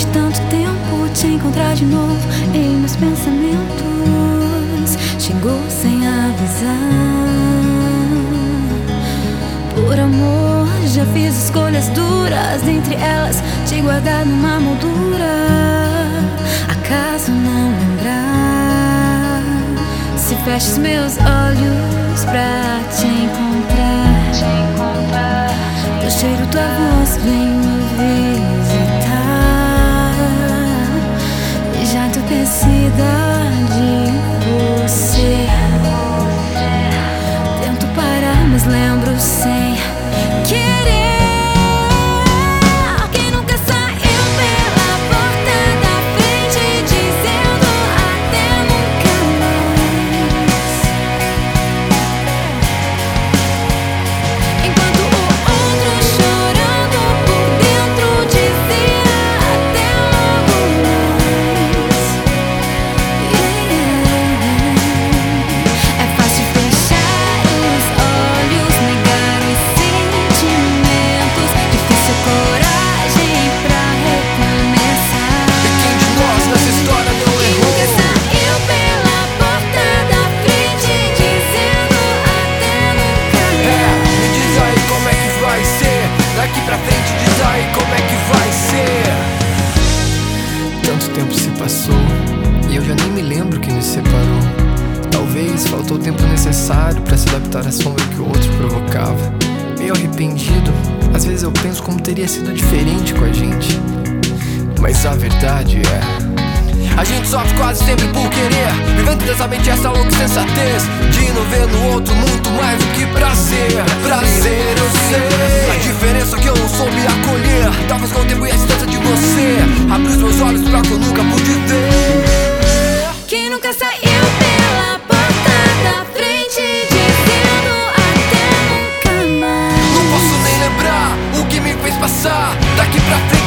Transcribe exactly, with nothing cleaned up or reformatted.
de tanto tempo te encontrar de novo em meus pensamentos. Chegou sem avisar. Por amor, já fiz escolhas duras, dentre elas te guardar numa moldura. Acaso não lembrar? Se fecho os meus olhos pra te encontrar, te encontrar. Teu cheiro, tua voz vem me visitar. E já entorpecida de você, tento parar, mas lembro sem querer. E eu já nem me lembro quem nos separou. Talvez faltou o tempo necessário pra se adaptar à sombra que o outro provocava. Meio arrependido, às vezes eu penso como teria sido diferente com a gente. Mas a verdade é, a gente sofre quase sempre por querer, vivendo intensamente essa louca sensatez de não ver no outro muito mais do que prazer. Prazer eu sei, a diferença é que eu não soube acolher. Talvez com o tempo e a distância de você abri os meus olhos pra que eu nunca pude ver. Quem nunca saiu pela porta da frente dizendo até nunca mais. Não posso nem lembrar o que me fez passar daqui pra frente.